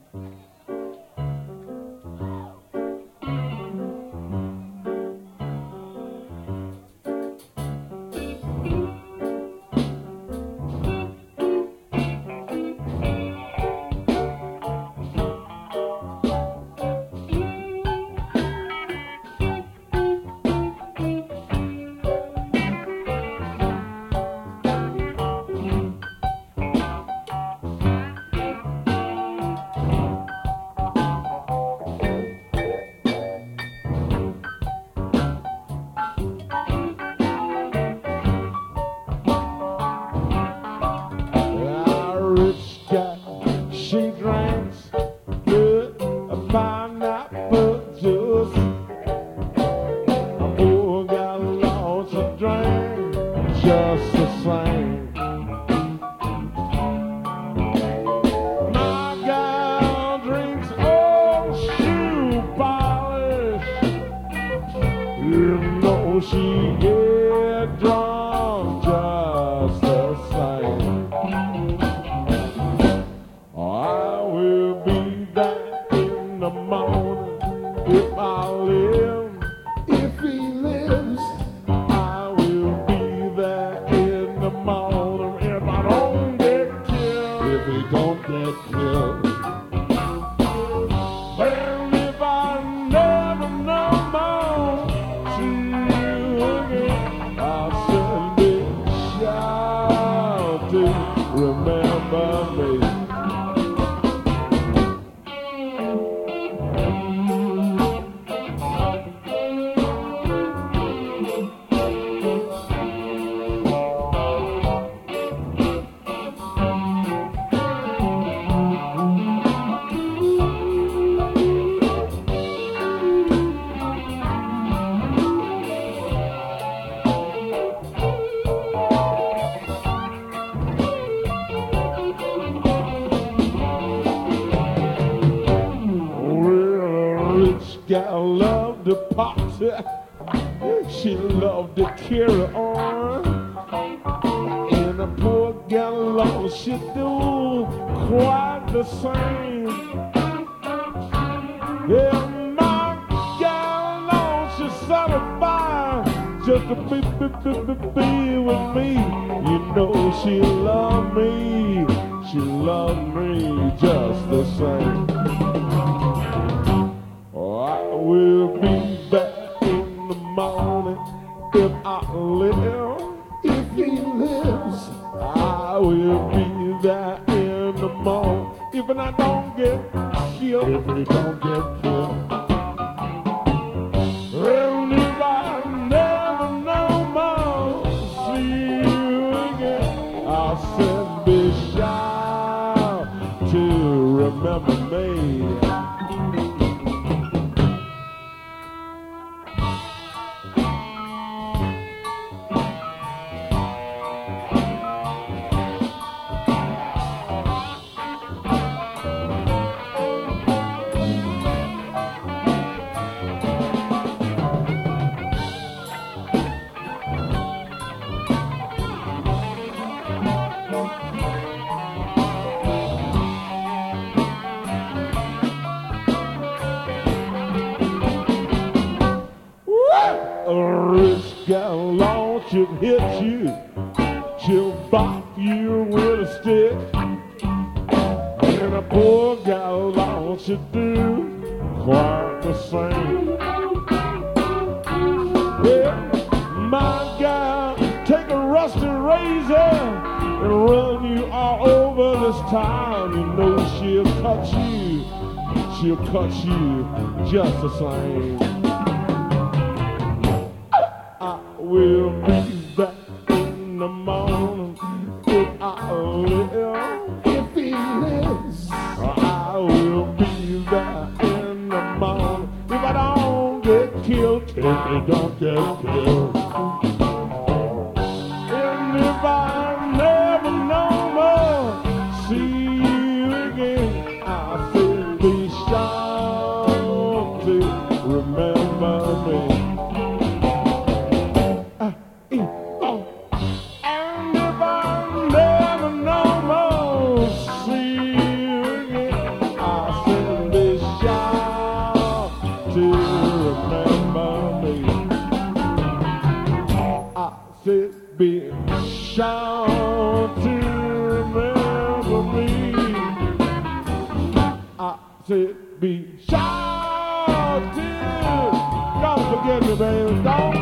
She drinks good pineapple juice. A poor gal lost a drink just the same. My gal drinks old shoe polish. You know she get drunk just the same. I will be back in the morning if I live. If he lives, I will be there in the morning if I don't get killed. If he don't get killed. Well, if I never no more see you again, I'll send a shout to remember me. Gal loved to party, she loved to carry on, and a poor gal alone, she do quite the same. Yeah, my gal alone, she satisfied just to be with me. You know she loved me just the same. I will be back in the morning if I live. If he lives, I will be there in the morning if I don't get killed. If he don't get killed. And if I never no more see you again, I'll send this shout to remember me. A rich gal alone, she'll hit you, she'll bop you with a stick. And a poor gal alone, she'll do quite the same. Yeah, my gal, take a rusty razor and run you all over this town. You know she'll cut you just the same. I will be back in the morning if I live. If he lives, I will be there in the morning if I don't get killed. If he don't get killed. And if I never no more see you again, I'll still be sure to remember me. I said, be sure to remember me. I said, be sure to, don't forget me, baby, don't